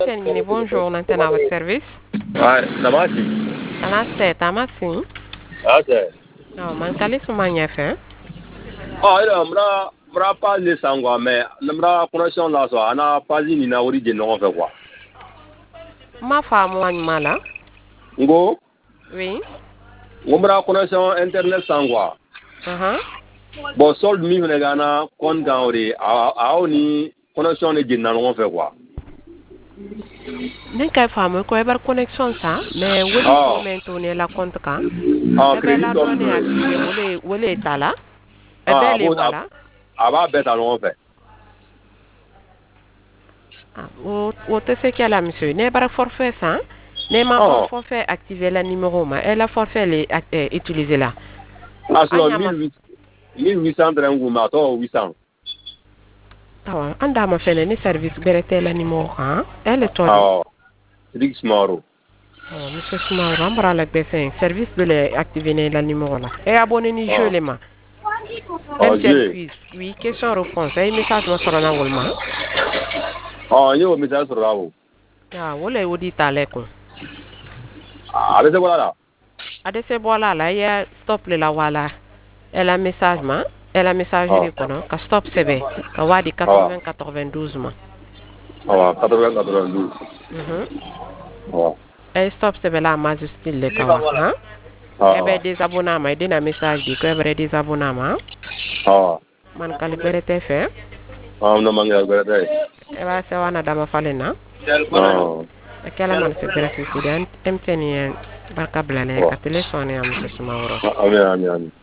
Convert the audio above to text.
Terminé, bonjour, on est à votre service. Ouais, Namasi. Namaste, tamasi. Ase. Non, man kali sumanya fe. Ila mra pas les sangwa mais mra connexion là so ana pas ni na ori je no fe quoi. Ma femme mala. Ngo Oui. mra connexion internet sangwa. Bon solde mi ne gana kon ga ori a oni connexion ne je na no fe quoi. Ne kay femme ko ebar connexion ça, mais woli momento ne la compte kan. Ebe la donne activé wole tala. Ebe le voilà. Aba beta no fe. O te fait qu'elle a monsieur. Ne bar forfait ça. Ne ma forfait activer le numéro ma. Elle a forfait les utiliser là. Aslo 1800 drangu ma to 800. Tawa anda ma fene ni service berete la numéro kan. Elle est Rix Maro. Oh, monsieur Soumaro, ambra la B5, service de l'activer la numéro là. Et abonné ni jeu les mains. MTN quiz. Oui, question-réponse. Et message moi sur la wolma. Oh, yo message sur la wo. Ah, wole wodi taleko. Ah, c'est voilà. Ade se voilà là, ya stop le la wala. Elle a message ma. Elle a message de kono. Ka stop CB. Ka wadi 80-92 ma. Ah, 80-92. Oh. Et stop CB la ma style le kawa. Hein? Ebe désabonné ma. Ede na message di ko ebe désabonné ma. Man kali berete fe. No manga berete. Eba se wana dama falena. Akela man se berete si dan MTN barka blale ka téléphone am se suma woro. Amin.